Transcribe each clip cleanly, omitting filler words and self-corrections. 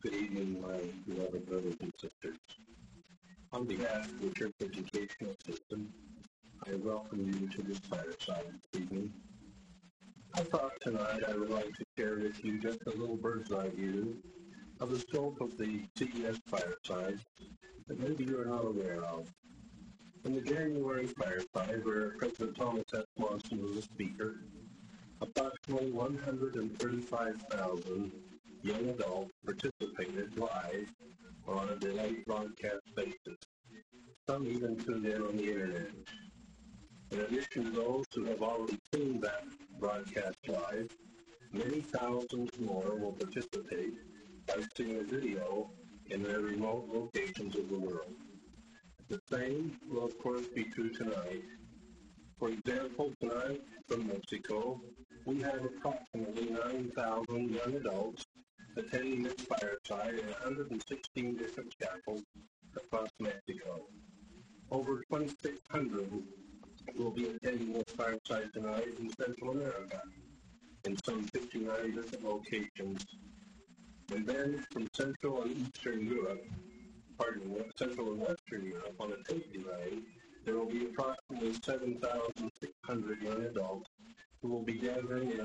Good evening, my beloved brothers and sisters. On behalf of the Church Educational System, I welcome you to this fireside this evening. I thought tonight I would like to share with you just a little bird's eye view of the scope of the CES fireside that maybe you are not aware of. In the January fireside, where President Thomas S. Monson was a speaker, approximately 135,000 young adults participated live on a delayed broadcast basis. Some even tuned in on the internet. In addition to those who have already seen that broadcast live, many thousands more will participate by seeing a video in their remote locations of the world. The same will, of course, be true tonight. For example, tonight from Mexico, we have approximately 9,000 young adults attending this fireside in 116 different chapels across Mexico. Over 2,600 will be attending this fireside tonight in Central America, in some 59 different locations. And then from Central and Eastern Europe, Central and Western Europe, on a tape delay, there will be approximately 7,600 young adults who will be gathering in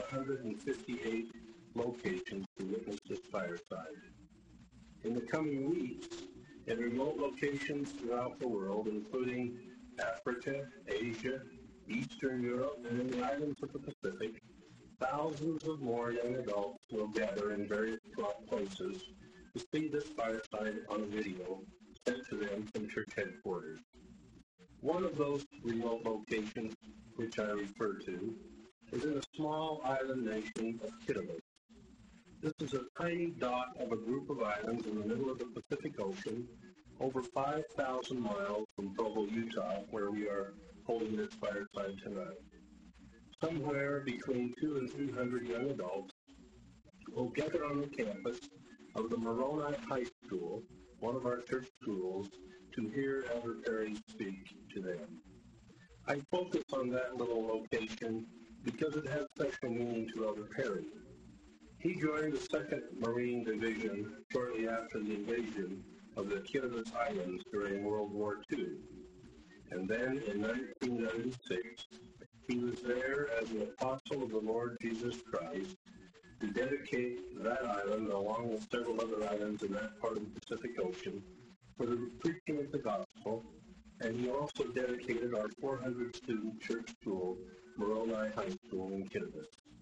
158 locations to witness this fireside. In the coming weeks, in remote locations throughout the world, including Africa, Asia, Eastern Europe, and in the islands of the Pacific, thousands of more young adults will gather in various places to see this fireside on video sent to them from church headquarters. One of those remote locations, which I refer to, is in a small island nation of Kiribati. This is a tiny dot of a group of islands in the middle of the Pacific Ocean, over 5,000 miles from Provo, Utah, where we are holding this fireside tonight. Somewhere between 200 and 300 young adults will gather on the campus of the Moroni High School, one of our church schools, to hear Elder Perry speak to them. I focus on that little location because it has special meaning to Elder Perry. He joined the 2nd Marine Division shortly after the invasion of the Kiribati Islands during World War II. And then in 1996, he was there as an apostle of the Lord Jesus Christ to dedicate that island, along with several other islands in that part of the Pacific Ocean, for the preaching of the gospel, and he also dedicated our 400-student church school, Moroni High School in Kiribati.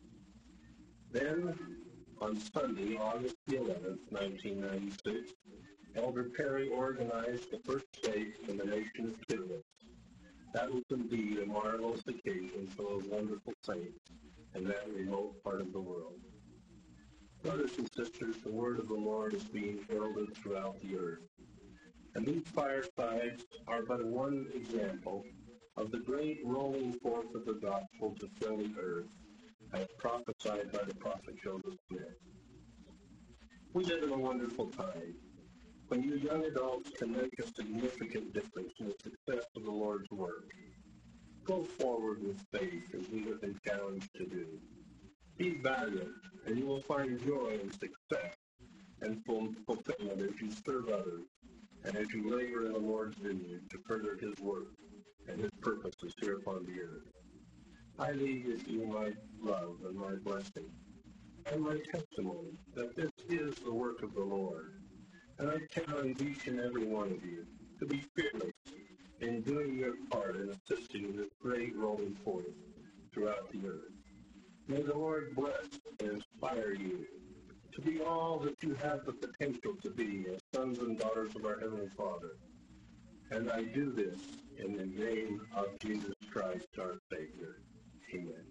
Then, on Sunday, August the 11th, 1996, Elder Perry organized the first faith in the nation of Kiribati. That was indeed a marvelous occasion for those wonderful saints in that remote part of the world. Brothers and sisters, the word of the Lord is being heralded throughout the earth. And these firesides are but one example of the great rolling forth of the gospel to fill the earth, as prophesied by the prophet Joseph Smith. We live in a wonderful time when you young adults can make a significant difference in the success of the Lord's work. Go forward with faith as we have been challenged to do. Be valiant, and you will find joy and success and fulfillment as you serve others and as you labor in the Lord's vineyard to further his work and his purposes here upon the earth. I leave with you my love and my blessing and my testimony that this is the work of the Lord. And I challenge each and every one of you to be fearless in doing your part in assisting in this great rolling forth throughout the earth. May the Lord bless and inspire you to be all that you have the potential to be as sons and daughters of our Heavenly Father. And I do this in the name of Jesus Christ, our Savior. Amen.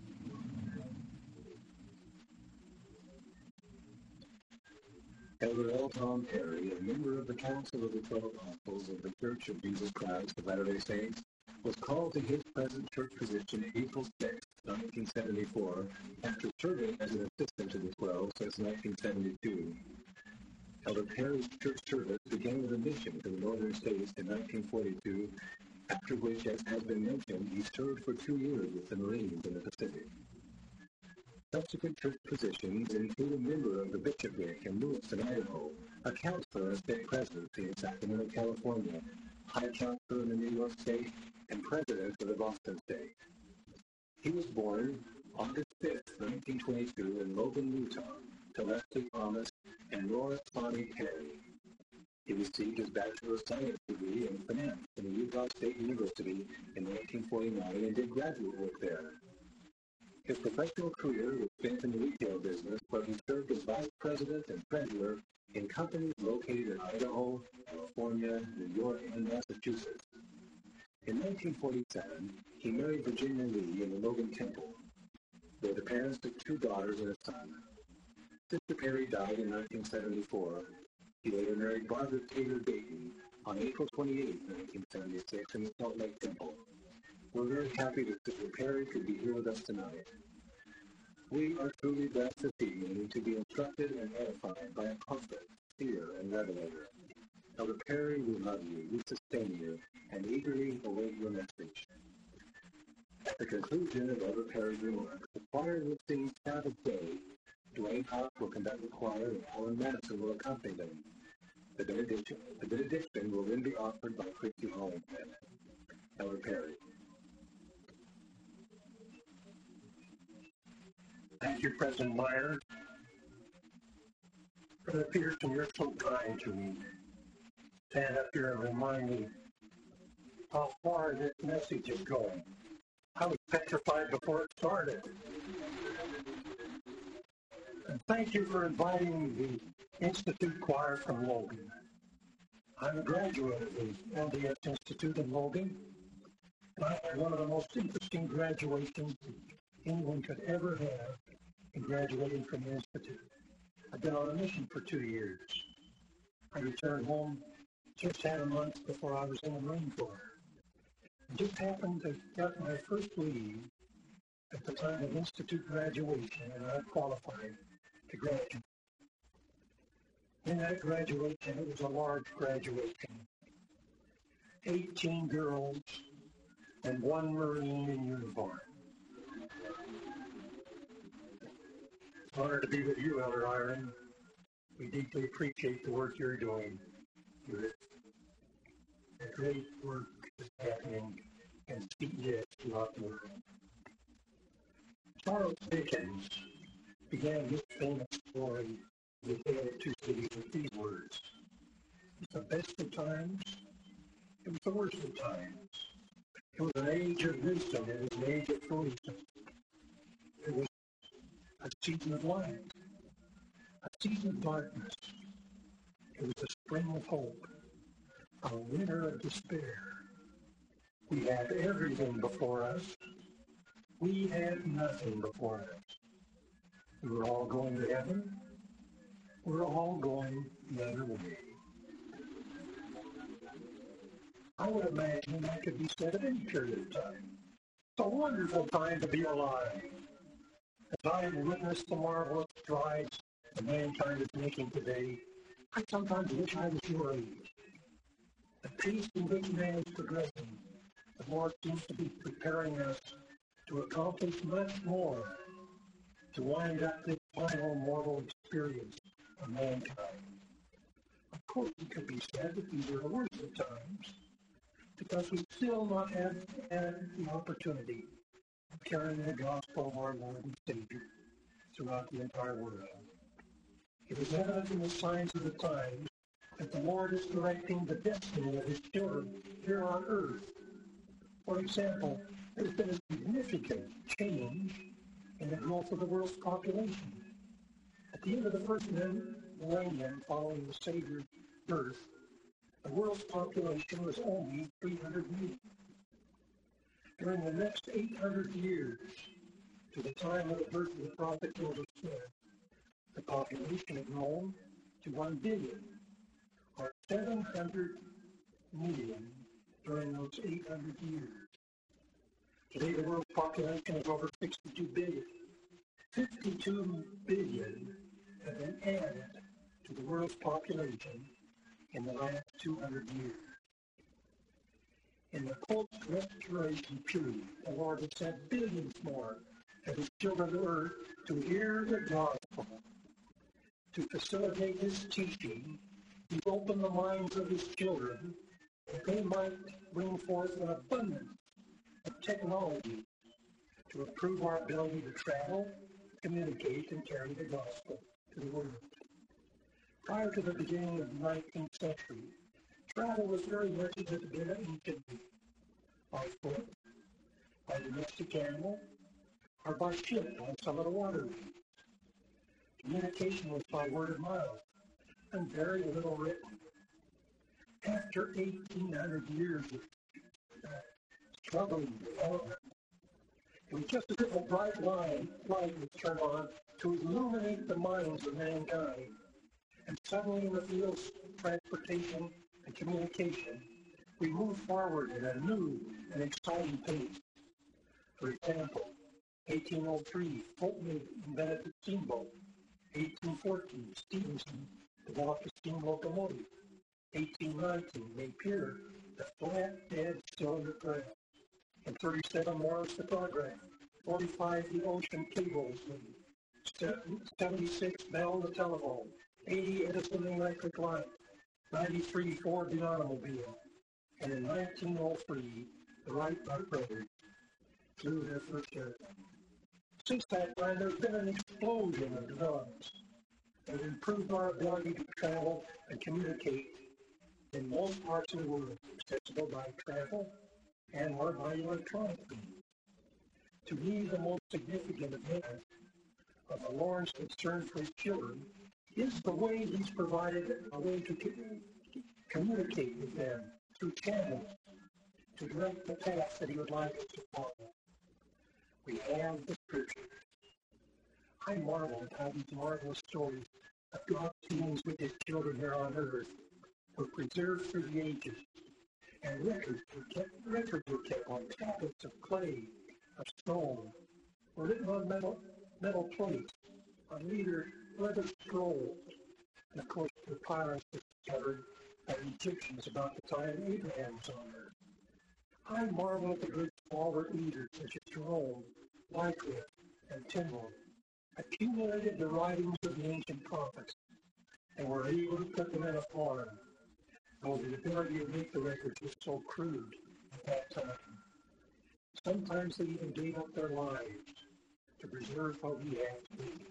Elder L. Tom Perry, a member of the Council of the 12 Apostles of the Church of Jesus Christ of Latter-day Saints, was called to his present church position April 6, 1974, after serving as an assistant to the 12 since 1972. Elder Perry's church service began with a mission to the northern states in 1942, after which, as has been mentioned, he served for 2 years with the Marines in the Pacific. Subsequent church positions include a member of the bishopric in Lewiston, Idaho, a counselor in state presidency in Sacramento, California, high counselor in the New York State, and president of the Boston State. He was born August 5, 1922 in Logan, Utah, to Leslie Thomas and Laura Sonny Perry. He received his Bachelor of Science degree in finance from the Utah State University in 1949 and did graduate work there. His professional career was spent in the retail business, where he served as vice president and treasurer in companies located in Idaho, California, New York, and Massachusetts. In 1947, he married Virginia Lee in the Logan Temple. They were the parents of 2 daughters and a son. Sister Perry died in 1974. He later married Barbara Taylor Dayton on April 28, 1976, in the Salt Lake Temple. We're very happy that Sister Perry could be here with us tonight. We are truly blessed this evening to be instructed and edified by a prophet, seer, and revelator. Elder Perry, we love you, we sustain you, and eagerly await your message. At the conclusion of Elder Perry's remarks, the choir will sing Sabbath Day. Dwayne Hawk will conduct the choir, and Alan Madison will accompany them. The benediction will then be offered by Christy Hollinghead. Elder Perry. Thank you, President Meyer. Brother Pearson, you're so kind to me. Stand up here and remind me how far this message is going. I was petrified before it started. And thank you for inviting the Institute Choir from Logan. I'm a graduate of the LDS Institute in Logan. And I had one of the most interesting graduations anyone could ever have in graduating from the Institute. I've been on a mission for 2 years. I returned home just had a month before I was in the Marine Corps. I just happened to get my first leave at the time of Institute graduation, and I qualified to graduate. In that graduation, it was a large graduation. 18 girls and 1 Marine in uniform. It's an honor to be with you, Elder Iron. We deeply appreciate the work you're doing. The great work is happening in CES throughout the world. Charles Dickens began his famous story, The Tale of Two Cities, with these words. It's the best of times, it was the worst of times. It was an age of wisdom, it was an age of foolishness. It was a season of light, a season of darkness. It was a spring of hope, a winter of despair. We had everything before us. We had nothing before us. We were all going to heaven. We're all going the other way. I would imagine that could be said at any period of time. It's a wonderful time to be alive. As I witness the marvelous strides that mankind is making today, I sometimes wish I was your age. The pace in which man is progressing, the Lord seems to be preparing us to accomplish much more, to wind up this final mortal experience of mankind. Of course, it could be said that these are the worst of times, because we still not have had the opportunity of carrying the gospel of our Lord and Savior throughout the entire world. It is evident in the signs of the times that the Lord is directing the destiny of His children here on earth. For example, there's been a significant change in the growth of the world's population. At the end of the first millennium following the Savior's birth, the world's population was only 300 million. During the next 800 years, to the time of the birth of the prophet Joseph Smith, the population had grown to 1 billion, or 700 million during those 800 years. Today, the world's population is over 62 billion. 52 billion have been added to the world's population in the last 200 years. In the post-restoration period, the Lord has sent billions more and his children were to hear the gospel. To facilitate his teaching, he opened the minds of his children that they might bring forth an abundance of technology to improve our ability to travel, communicate, and carry the gospel to the world. Prior to the beginning of the 19th century, travel was very much as it had been ancient, by foot, by domestic animal, or by ship on some of the waterways. Communication was by word of mouth, and very little written. After 1,800 years of struggling development, it was just as if a bright light was turned on to illuminate the minds of mankind. And suddenly in the fields of transportation and communication, we moved forward at a new and exciting pace. For example, 1803, Fulton invented the steamboat. 1814, Stephenson developed a steam locomotive. 1819, Napier, the flat-bed cylinder press. And 37, Morris the telegraph. 45, the ocean cables. 76, Bell the telephone. 80, Edison the electric light. 93, Ford the automobile. And in 1903, the Wright brothers flew their first airplane. Since that time, there's been an explosion of developments that have improved our ability to travel and communicate in most parts of the world, accessible by travel and or by electronic means. To me, the most significant event of the Lord's concern for his children is the way he's provided a way to communicate with them through channels to direct the path that he would like us to follow. We have the Scriptures. I marvel at how these marvelous stories of God's dealings with his children here on earth were preserved through the ages, and records were kept on tablets of clay, of stone, were written on metal plates, on leather scrolls, and of course the papyrus was discovered by the Egyptians about the time Abraham was on earth. I marvel at the great stalwart leaders such as Jerome, Wycliffe, and Tyndale accumulated the writings of the ancient prophets and were able to put them in a form, though the ability to make the records was so crude at that time. Sometimes they even gave up their lives to preserve what we have today.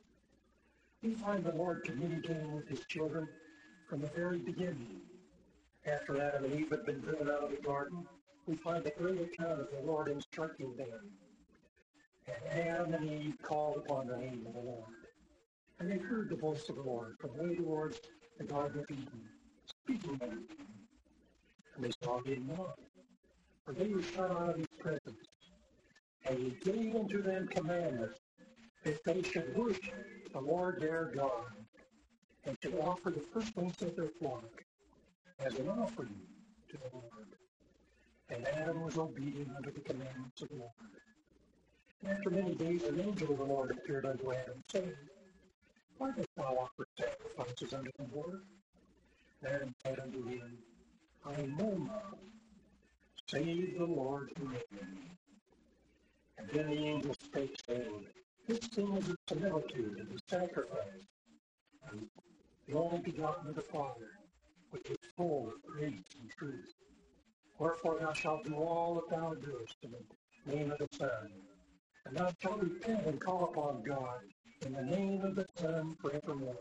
We find the Lord communicating with his children from the very beginning. After Adam and Eve had been driven out of the garden, we find a great account of the Lord instructing them. And Adam and Eve called upon the name of the Lord. And they heard the voice of the Lord from way towards the Garden of Eden, speaking unto them. And they saw him not, for they were shut out of his presence. And he gave unto them commandments that they should worship the Lord their God, and should offer the firstlings of their flock as an offering to the Lord. And Adam was obedient unto the commandments of the Lord. And after many days, an angel of the Lord appeared unto Adam, saying, Why dost thou offer sacrifices unto the Lord? And Adam said unto him, I know not, save the Lord who made me. And then the angel spake, saying, This thing is a similitude of the sacrifice, and the only begotten of the Father, which is full of grace and truth. Wherefore thou shalt do all that thou doest in the name of the Son. And thou shalt repent and call upon God in the name of the Son forevermore.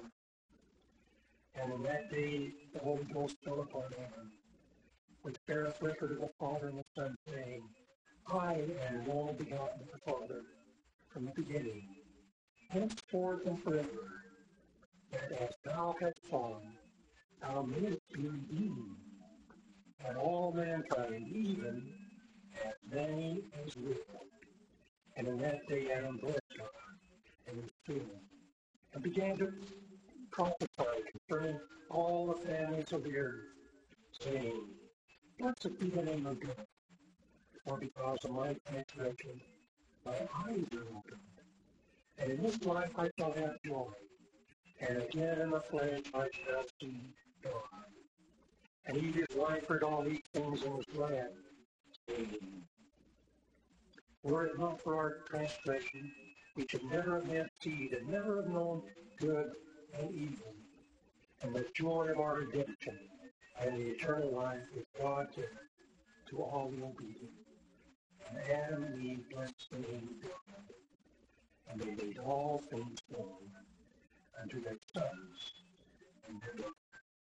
And in that day the Holy Ghost fell upon Adam, which beareth record of the Father and the Son, saying, I am the only begotten of the Father from the beginning, henceforth and forever, that as thou hast fallen, thou mayest be redeemed, and all mankind, even as many as will. And in that day Adam blessed God, and was filled, and began to prophesy concerning all the families of the earth, saying, Blessed be the name of God, for because of my transgression, my eyes are opened. And in this life I shall have joy, and again in the flesh I shall see God. And he his wife heard all these things and was glad, saying, Were it not for our transgression, we should never have had seed and never have known good and evil. And the joy of our redemption and the eternal life is God given to all the obedient. And Adam and Eve blessed the name of God, and they made all things known unto their sons and their daughters.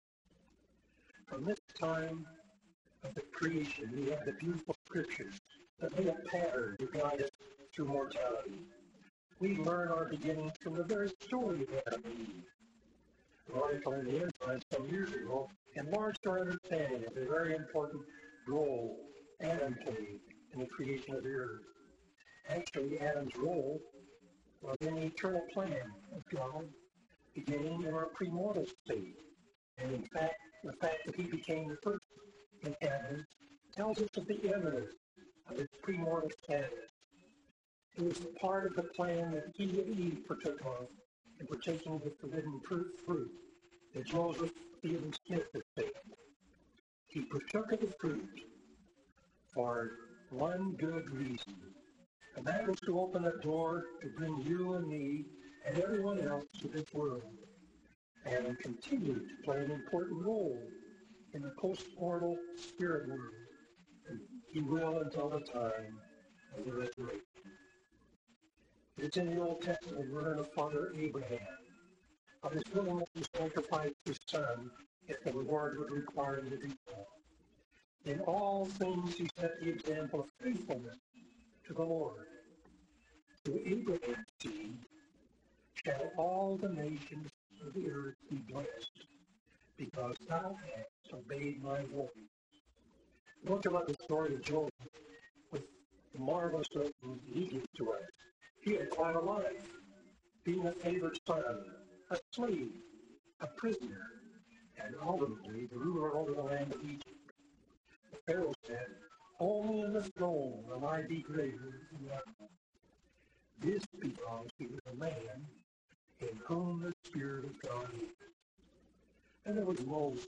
From this time of the creation, we have the beautiful scriptures that lay a pattern to guide us through mortality. We learn our beginnings from the very story of Adam and Eve. The article in the Ensign some years ago enlarged our understanding of the very important role Adam played in the creation of the earth. Actually, Adam's role was in the eternal plan of God, beginning in our premortal state. And in fact, the fact that he became the first inhabitant tells us of the evidence of his premortal status. It was part of the plan that he and Eve partook of in partaking of the forbidden fruit that Joseph Fielding Smith has said. He partook of the fruit for one good reason, and that was to open a door to bring you and me and everyone else to this world, and continued to play an important role in the post-mortal spirit world. And he will until the time of the resurrection. It's in the Old Testament we learn of Father Abraham, of his willingness to sacrifice his son if the reward would require him to do so. In all things he set the example of faithfulness to the Lord. Through Abraham's seed shall all the nations of the earth be blessed, because thou hast obeyed my voice. Look about the story of Joseph with the marvelous lessons he gives to us. He had quite a life, being a favored son, a slave, a prisoner, and ultimately the ruler over the land of Egypt. The Pharaoh said, "Only in the throne will I be greater than thou." This because he was a man in whom the Spirit of God is. And there was Moses.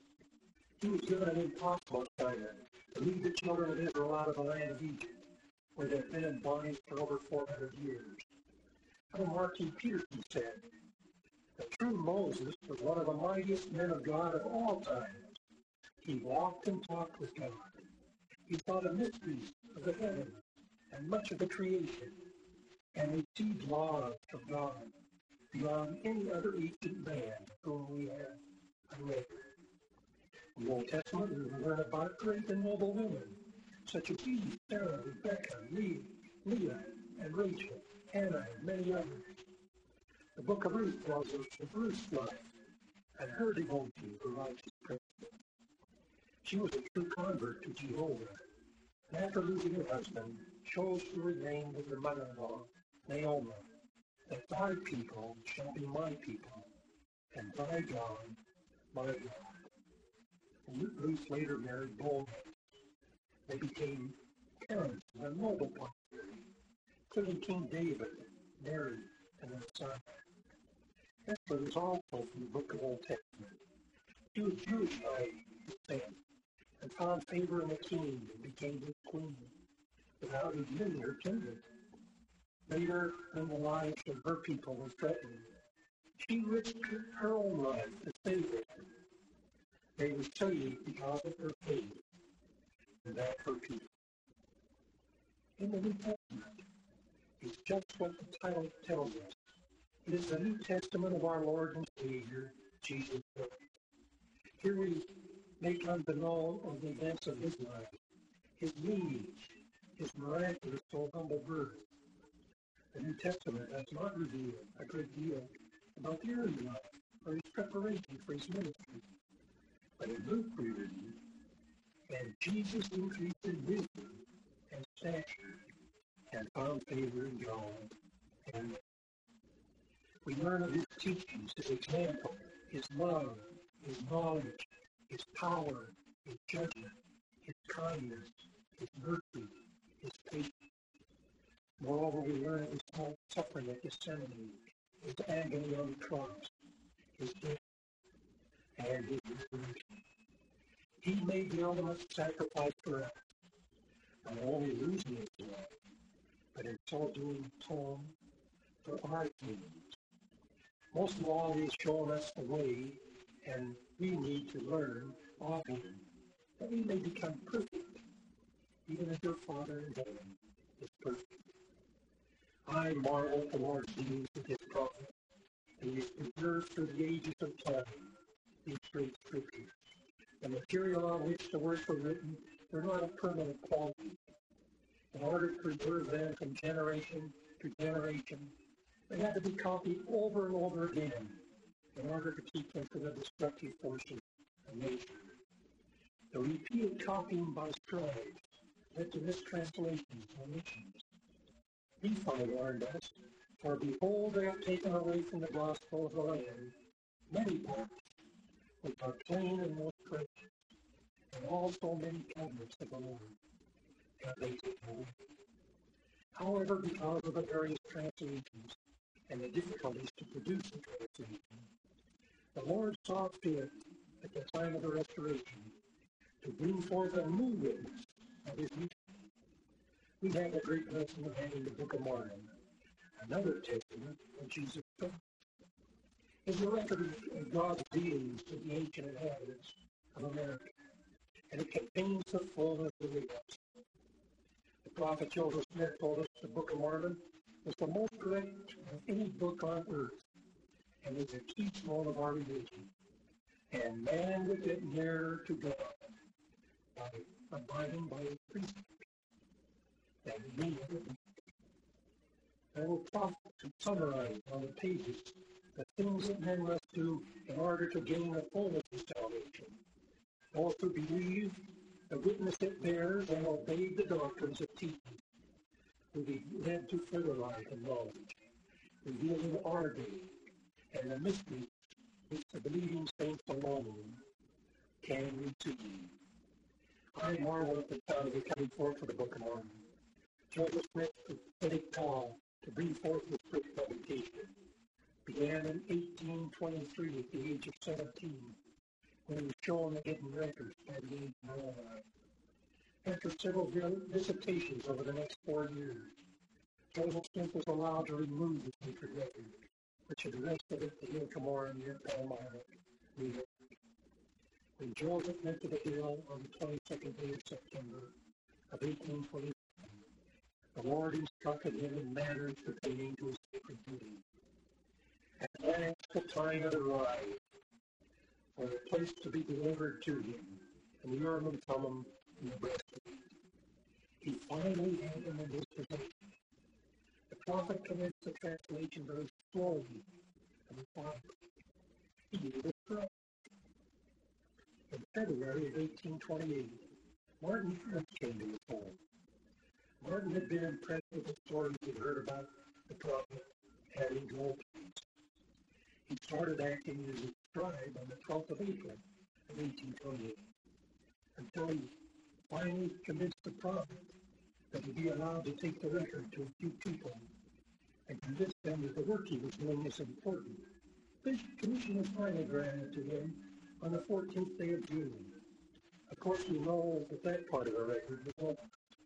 He was given an impossible assignment to lead the children of Israel out of the land of Egypt, where they had been in bondage for over 400 years. And Martin Peterson said, "The true Moses was one of the mightiest men of God of all times. He walked and talked with God. He saw the mysteries of the heavens and much of the creation, and received laws from God beyond any other ancient man whom we have read." In the Old Testament, we learn about great and noble women, such as Eve, Sarah, Rebecca, Leah, and Rachel, Hannah, and many others. The book of Ruth tells us of Ruth's life and her devotion to righteous principles. She was a true convert to Jehovah, and after losing her husband, chose to remain with her mother-in-law, Naomi, that thy people shall be my people, and thy God, my God. And Ruth later married Boaz. They became parents of a noble posterity, including King David, Mary, and their son. Esther was also from the book of Old Testament. She was Jewish by descent and found favor in the king and became his queen without revealing her kindred. Later, when the lives of her people were threatened, she risked her own life to save them. They were saved because of her faith and that of her people. In the New Testament, it's just what the title tells us. It is the New Testament of our Lord and Savior, Jesus Christ. Here we make unbeknown of the events of his life, his lineage, his miraculous so humble birth. The New Testament does not reveal a great deal about the early life or his preparation for his ministry. But in Luke we read, "And Jesus increased in wisdom and stature, and found favor in God." And we learn of his teachings, his example, his love, his knowledge, his power, his judgment, his kindness, his mercy, his patience. Moreover, we learn of his suffering at Gethsemane, his agony on the cross, his death, and his resurrection. He made the ultimate sacrifice for us, not only losing his life, but in so doing tone for our needs. Most of all, he has shown us the way, and we need to learn of him, that we may become perfect, even as your Father in heaven is perfect. I marvel at the Lord's dealings with his prophet, and he has preserved through the ages of time these great scriptures. The material on which the words were written were not of permanent quality. In order to preserve them from generation to generation, they had to be copied over and over again in order to keep them from the destructive forces of nature. The repeated copying by scribes led to mistranslations and omissions. Nephi warned us, for behold, they have taken away from the gospel of the Lamb many parts which are plain and most precious, and also many covenants of the Lord have they taken away. However, because of the various translations and the difficulties to produce the translation, the Lord saw fit at the time of the restoration to bring forth a new witness of his mission. We have a great lesson of having the Book of Mormon, another testament of Jesus Christ. Is a record of God's dealings with the ancient inhabitants of America, and it contains the fullness of the gospel. The prophet Joseph Smith told us the Book of Mormon was the most correct of any book on earth, and is a keystone of our religion. And man would get nearer to God by abiding by his precepts. And we I will profit to summarize on the pages the things that men must do in order to gain the fullness of salvation. Those who believe, the witness it bears, and obey the doctrines it teaches, will be led to further light and knowledge, revealing our day and the mysteries which the believing saints alone can receive. I marvel at the time of the coming forth of the Book of Mormon. Joseph Smith's prophetic call to bring forth this great publication began in 1823 at the age of 17, when he was shown the hidden records by the age of Illinois. After several visitations over the next 4 years, Joseph Smith was allowed to remove the sacred record, which had rested at the Hill Cumorah near Palmyra, New York. When Joseph went to the hill on the 22nd day of September of 1827, the Lord instructed him in matters pertaining to his sacred duty. At last the time had arrived for the place to be delivered to him, and the Urim and Thummim in the breastplate. He finally had them in his possession. The prophet commenced the translation very slowly and methodically. He needed a scribe. In February of 1828, Martin French came to his home. Martin had been impressed with the stories he'd heard about the prophet having gold plates. He started acting as a scribe on the 12th of April of 1828, until he finally convinced the prophet that he'd be allowed to take the record to a few people and convinced them that the work he was doing was important. This commission was finally granted to him on the 14th day of June. Of course, you know that part of the record was lost.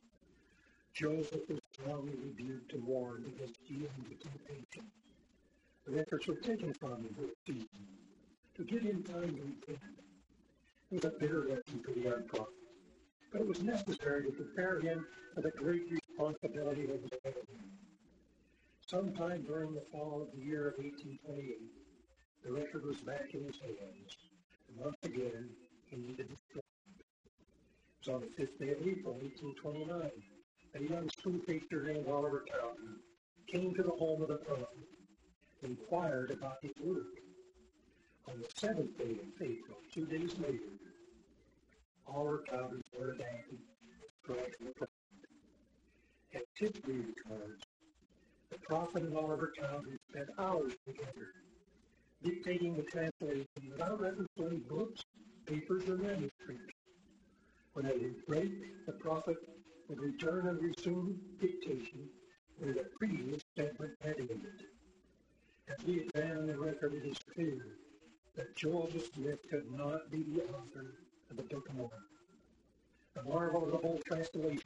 Joseph was strongly rebuked and warned against yielding to temptation. The records were taken from him for a season to give him time to repent. It was a bitter lesson for the young prophet, but it was necessary to prepare him for the great responsibility that was ahead of him. Sometime during the fall of the year of 1828, the record was back in his hands, and once again he needed to strike. It was on the 5th day of April, 1829, a young school preacher named Oliver Cowdery came to the home of the prophet and inquired about his work. On the 7th day of April, 2 days later, Oliver Cowdery started acting scribe for the prophet. As history records, the prophet and Oliver Cowdery spent hours together, dictating the translation without reference to any books, papers, or manuscripts. When they would break, the prophet would return and resume dictation with a previous separate heading in it. As we examine the record, it is clear that Joseph Smith could not be the author of the Book of Mormon. The marvel of the whole translation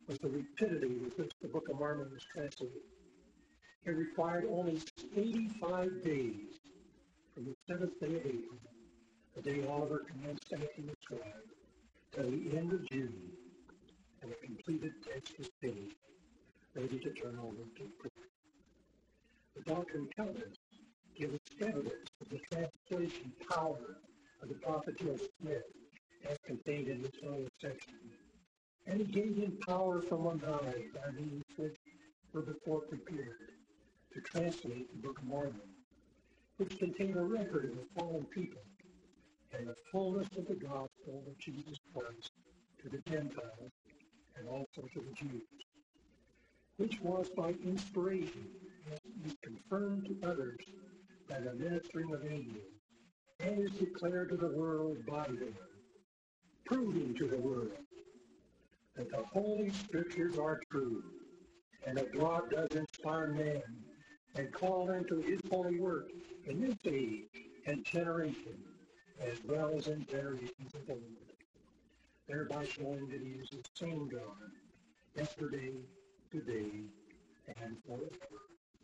was the rapidity with which the Book of Mormon was translated. It required only 85 days from the 7th day of April, the day Oliver commenced acting as scribe, till the end of June, and the completed text was finished, ready to turn over to the print. The Doctrine and Covenants give us evidence of the translation power of the prophet Joseph Smith, as contained in this earlier section. And he gave him power from on high, by means which were before prepared, to translate the Book of Mormon, which contained a record of the fallen people and the fullness of the gospel of Jesus Christ to the Gentiles and also to the Jews, which was by inspiration is confirmed to others by the ministering of angels, and is declared to the world by them, proving to the world that the Holy Scriptures are true, and that God does inspire men and call them to his holy work in this age and generation, as well as in generations of old, thereby showing that he is the same God, yesterday, today, and forever.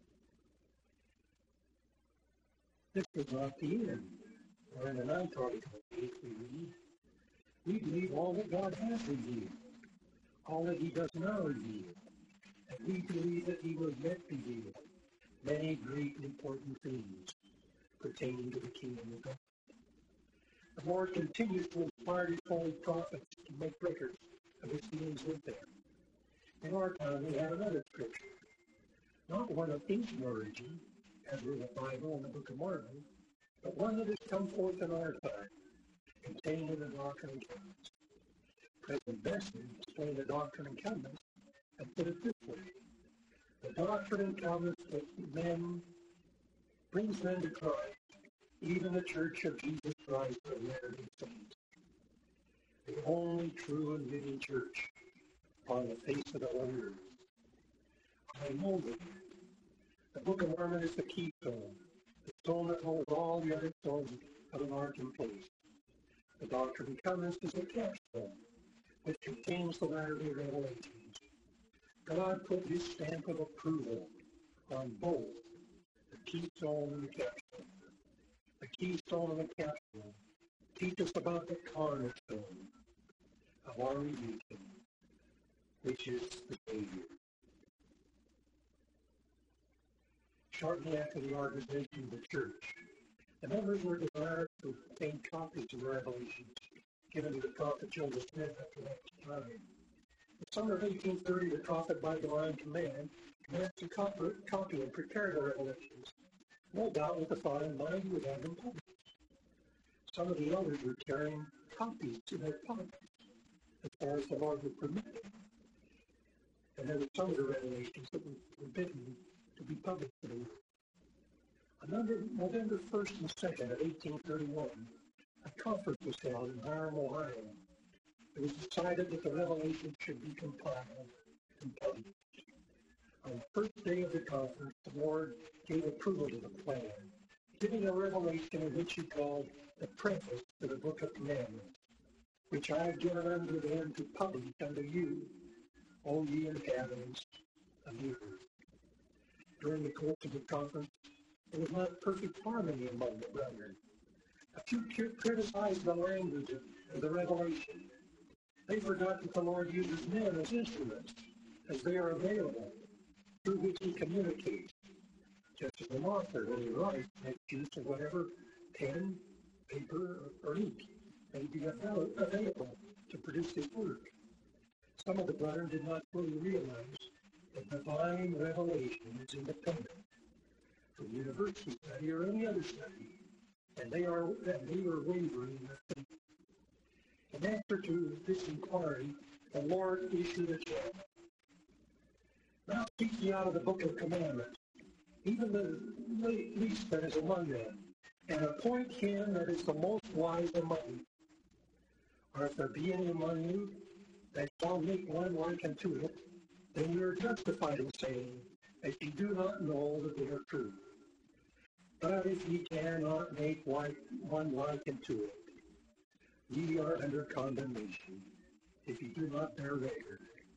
This is not the end. For in the 9th article of faith we read, we believe all that God has revealed, all that he does now reveal, and we believe that he will yet reveal many great and important things pertaining to the kingdom of God. The Lord continues to inspire his holy prophets to make records of his dealings with them. In our time, we have another scripture, not one of ancient origin, as were the Bible and the Book of Mormon, but one that has come forth in our time, contained in the Doctrine and Covenants. President Benson explained the Doctrine and Covenants and put it this way: the Doctrine and Covenants that brings men to Christ, even the Church of Jesus Christ of Latter-day Saints, the only true and living church upon the face of the whole earth. I know that the Book of Mormon is the keystone, the stone that holds all the other stones of an ark in place. The Doctrine and Covenants is the capstone, which contains the latter-day revelations. God put his stamp of approval on both the keystone and the capstone. The keystone and the capstone teach us about the cornerstone of our religion, which is the Savior. Shortly after the organization of the church, the members were desired to obtain copies of the revelations given to the prophet Joseph Smith after that time. In the summer of 1830, the prophet, by divine command, commenced to copy and prepare the revelations, no doubt with the thought in mind he would have them published. Some of the elders were carrying copies in their pockets, as far as the Lord would permit them. And there were some of the revelations that were forbidden to be published to the world. On November 1st and 2nd of 1831, a conference was held in Hiram, Ohio. It was decided that the revelations should be compiled and published. On the first day of the conference, the Lord gave approval to the plan, giving a revelation in which he called the preface to the Book of Commandments, which I have given unto them to publish unto you, O ye inhabitants of the earth. During the course of the conference, there was not perfect harmony among the brethren. A few criticized the language of the revelation. They forgot that the Lord uses men as instruments, as they are available, through which he communicates. Just as an author, when he writes, makes use of whatever pen, paper, or ink may be available to produce his work. Some of the brethren did not fully realize that divine revelation is independent from university study or any other study, and they were wavering in their faith. In answer to this inquiry, the Lord issued a charge. Now speak ye out of the Book of Commandments, even the least that is among them, and appoint him that is the most wise among you. Or if there be any among you that shall make one like unto it, then you are justified in saying that ye do not know that they are true. But if ye cannot make one like unto it, ye are under condemnation, if ye do not bear record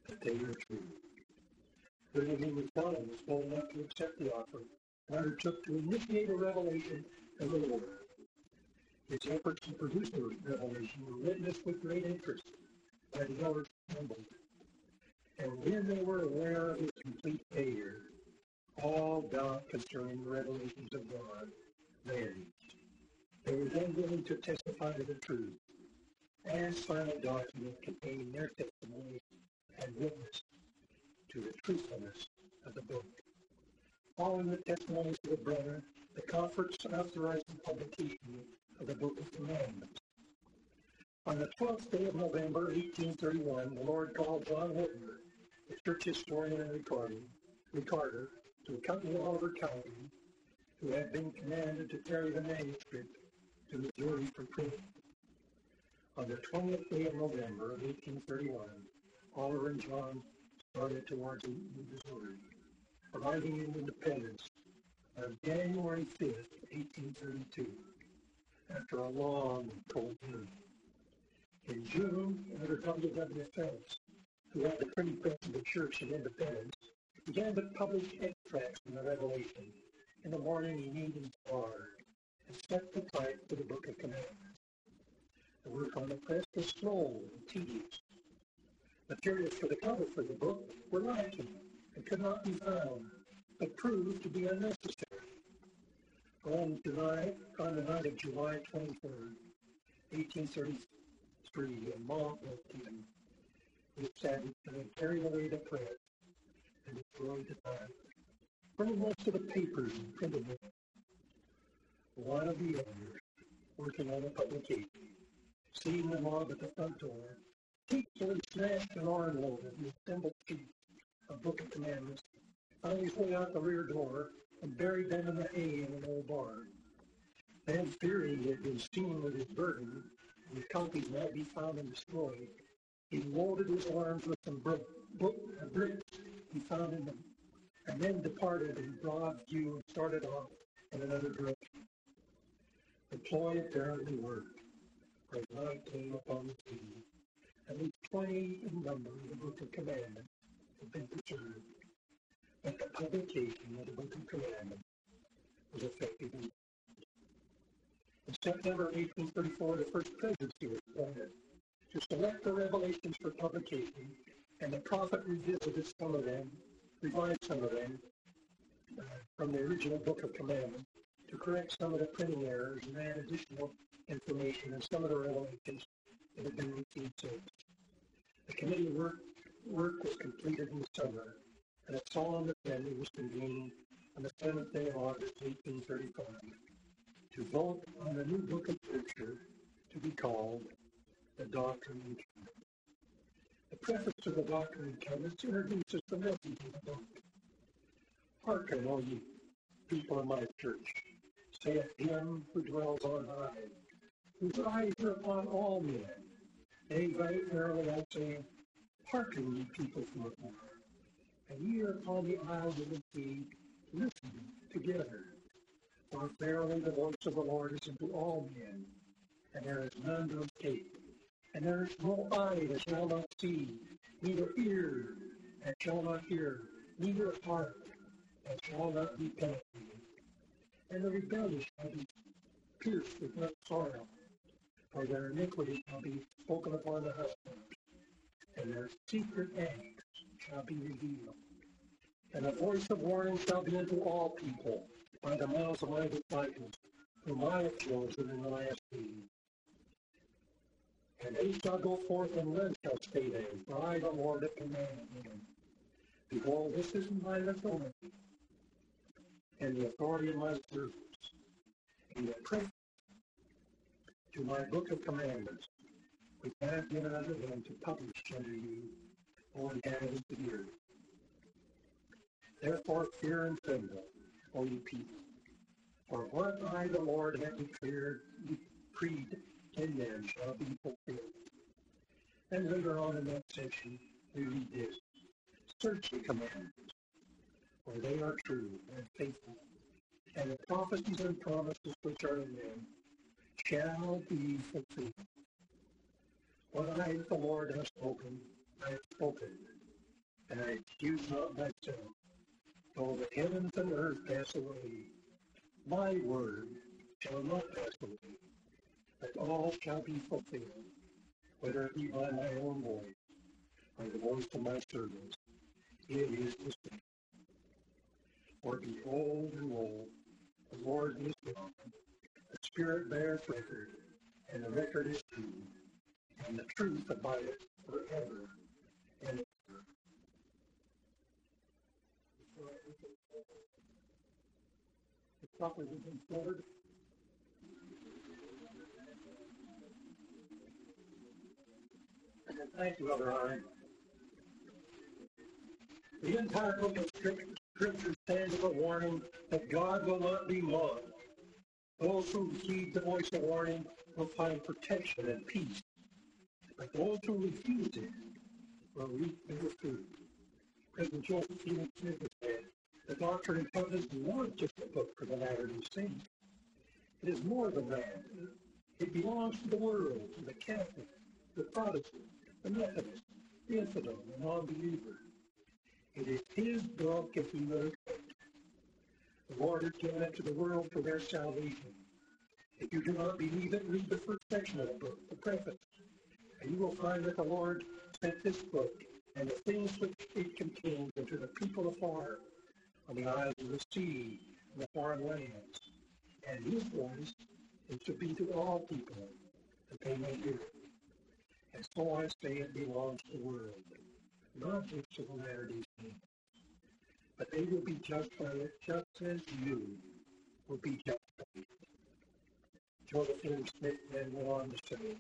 that they are true. Brigham Young was bold enough to accept the offer and undertook to initiate a revelation of the Lord. His efforts to produce the revelation were witnessed with great interest by the elders assembled. And when they were aware of his complete failure, all doubt concerning the revelations of God vanished. They were then willing to testify to the truth, and sign a document containing their testimony and witness to the truthfulness of the book. Following the testimonies of the brethren, the conference authorized the publication of the Book of Commandments. On the 12th day of November, 1831, the Lord called John Whitmer, the church historian and recorder, to accompany Oliver Cowdery, who had been commanded to carry the manuscript to Missouri for printing. On the 20th day of November of 1831, Oliver and John started towards Missouri, arriving in Independence on January 5th, 1832, after a long and cold journey. In June, Elder W.W. Phelps, who had the printing press of the Church of Independence, began to publish extracts from the Revelation. In the morning, he kneaded his bar and set the type for the Book of Commandments. The work on the press was slow and tedious. Materials for the cover for the book were lacking and could not be found, but proved to be unnecessary. On the night of July 23rd, 1833, a mob came with savage and carried away the press and destroyed the type, burning most of the papers and printed them. One of the elders working on the publication, seeing the mob at the front door, hastily snatched an armload of the assembled sheets of Book of Commandments, found his way out the rear door, and buried them in the hay in an old barn. Then, fearing he had been seen with his burden, and the copies might be found and destroyed, he loaded his arms with some bricks he found in them, and then departed in broad view and started off in another direction. The ploy apparently worked, for night came upon the scene. At least 20 in number of the Book of Commandments had been preserved, but the publication of the Book of Commandments was effectively. In September 1834, the first presidency was appointed to select the revelations for publication, and the prophet revisited some of them, revised some of them from the original Book of Commandments to correct some of the printing errors and add additional information in some of the revelations that had been received since. The committee work was completed in the summer, and a solemn assembly was convened on the 7th day of August, 1835, to vote on the new book of Scripture to be called the Doctrine and Covenants. The preface to the Doctrine and Covenants introduces the message of the book. Hearken, all ye people of my church, saith him who dwells on high, whose eyes are upon all men. Nay, very verily I say, hearken, ye people from afar, and ye are upon the isles of the sea, listen together. For verily the voice of the Lord is unto all men, and there is none to escape. And there is no eye that shall not see, neither ear that shall not hear, neither heart that shall not be penetrated. And the rebellious shall be pierced with much sorrow, for their iniquity shall be spoken upon the husbands, and their secret acts shall be revealed. And a voice of warning shall be unto all people by the mouths of my disciples, whom I have chosen in the last days. And they shall go forth, and none shall stay them, for I, the Lord, have commanded them. Behold, this is mine authority, and the authority of my servants, and the preface to my Book of Commandments, which I have given unto them to publish unto you all the inhabitants of the earth. Therefore fear and tremble, O ye people, for what I, the Lord, have decreed in them shall be fulfilled. And later on in that section, we read this: search the commandments, for they are true and faithful, and the prophecies and promises which are in them shall be fulfilled. What I, the Lord, have spoken, I have spoken, and I excuse not myself. Though the heavens and earth pass away, my word shall not pass away, but all shall be fulfilled, whether it be by my own voice, or the voice of my servants. It is the same. For behold, and lo, the Lord is God. The Spirit beareth record, and the record is true, and the truth abideth forever and ever. The properly been forward. Thank you, Brother Ryan. The entire book of Scripture stands as a warning that God will not be mocked. Those who heed the voice of warning will find protection and peace. But those who refuse it will reap bitter fruit. President Joseph Fielding Smith said, the Doctrine and Covenants is not just a book for the Latter-day Saints. It is more than that. It belongs to the world, to the Catholic, the Protestant, the Methodist, the infidel, the non-believer. It is his book if he will accept. The Lord has given it to the world for their salvation. If you do not believe it, read the first section of the book, the preface, and you will find that the Lord sent this book and the things which it contains into the people afar, on the isles of the sea, and the foreign lands. And his voice is to be to all people, that they may hear it. And so I say it belongs to the world, not just to the Latter-day Saints. But they will be judged by it just as you will be judged by it. Joseph Fielding Smith then went on to say,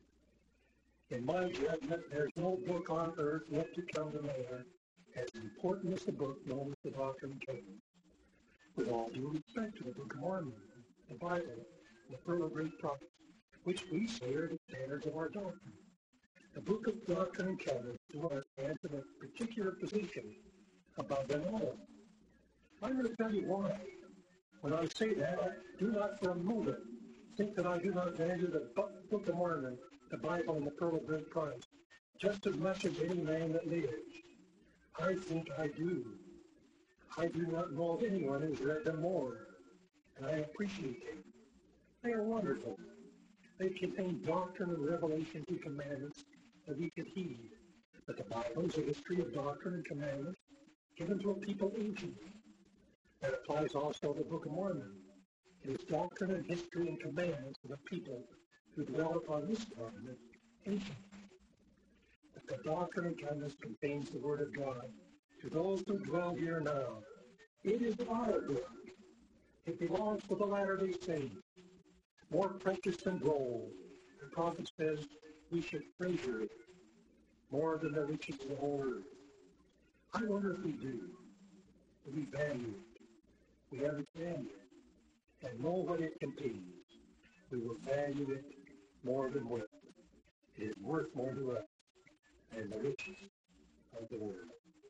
in my judgment, there's no book on earth yet to come to man as important as the book known as the Doctrine and Covenants. With all due respect to the Book of Mormon, the Bible, and the Pearl of Great Price, which we say are the standards of our doctrine. The Book of Doctrine and Covenants to us stands in a particular position above them all. I'm going to tell you why. When I say that, I do not for a moment think that I do not value the Book of Mormon, the Bible, and the Pearl of Great Price just as much as any man that lives. I think I do. I do not know of anyone who's read them more, and I appreciate them. They are wonderful. They contain doctrine and revelations and commandments that we could heed. But the Bible is a history of doctrine and commandments given to a people anciently. That applies also to the Book of Mormon. It is doctrine and history and commandments of a people who dwell upon this continent anciently. But the Doctrine and Covenants contains the Word of God to those who dwell here now. It is our book. It belongs to the Latter-day Saints. More precious than gold. The prophet says we should treasure it more than the riches of the whole earth. I wonder if we do. We value it. We understand it and know what it contains. We will value it more than wealth. It is worth more to us than the riches of the world.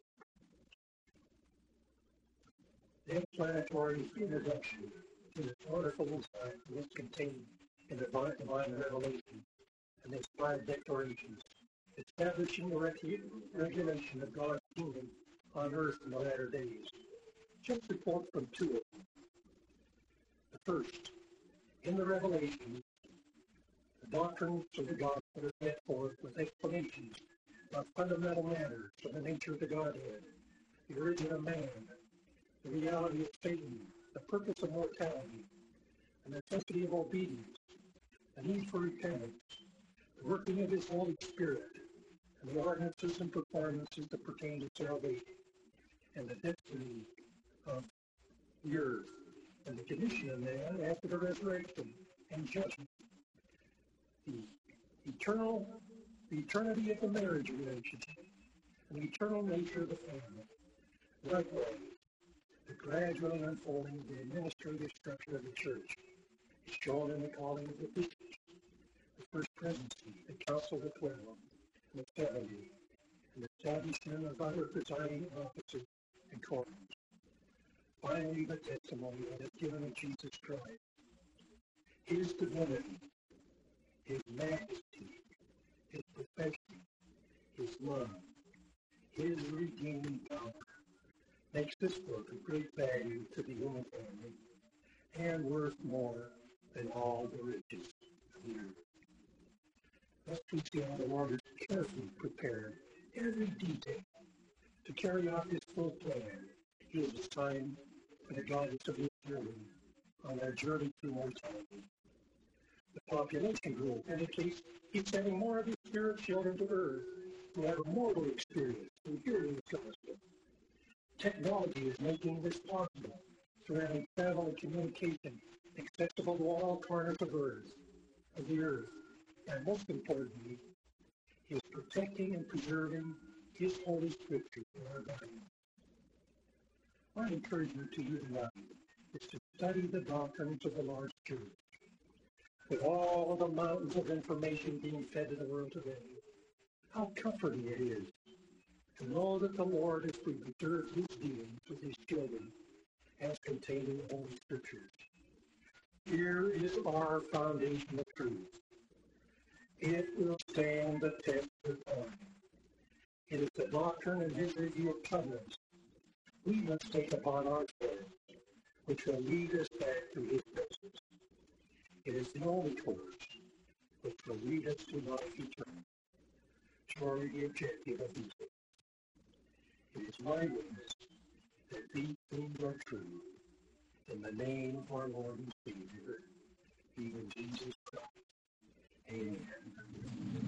The explanatory introduction to this wonderful insight is contained in the divine revelation and its 5 declarations, establishing the regulation of God's kingdom on earth in the latter days. Just report from 2 of them. The first, in the revelation, the doctrines of the gospel are set forth with explanations of fundamental matters of the nature of the Godhead, the origin of man, the reality of Satan, the purpose of mortality, the necessity of obedience, the need for repentance, the working of His Holy Spirit, and the ordinances and performances that pertain to salvation, and the destiny of the earth, and the condition of man after the resurrection and judgment, the eternity of the marriage relationship, and the eternal nature of the family. Likewise, the gradual unfolding of the administrative structure of the church is shown in the calling of the bishops, the first presidency, the council of the 12, and the 70, and the establishment of other presiding officers and quorums. Finally, the testimony that is given of Jesus Christ, His divinity, His majesty, His perfection, His love, His redeeming power makes this book of great value to the human family and worth more than all the riches of the earth. Thus we see how the Lord has carefully prepared every detail to carry out his full plan. He has assigned for the guidance of his children on their journey through mortality. The population growth indicates he's sending more of his spirit children to earth who have a mortal experience through hearing his gospel. Technology is making this possible through having travel and communication accessible to all corners of the earth. And most importantly, he is protecting and preserving his holy scripture for our guidance. My encouragement to you tonight is to study the doctrines of the Lord's church. With all the mountains of information being fed to the world today, how comforting it is to know that the Lord has preserved his dealings with his children as contained in the Holy Scriptures. Here is our foundation of truth. It will stand the test of time. It is the doctrine and his revealed covenants we must take upon ourselves, which will lead us back to his presence. It is the only course which will lead us to life eternal. Surely the objective of these things. It is my witness that these things are true. In the name of our Lord and Savior, even Jesus Christ. Amen.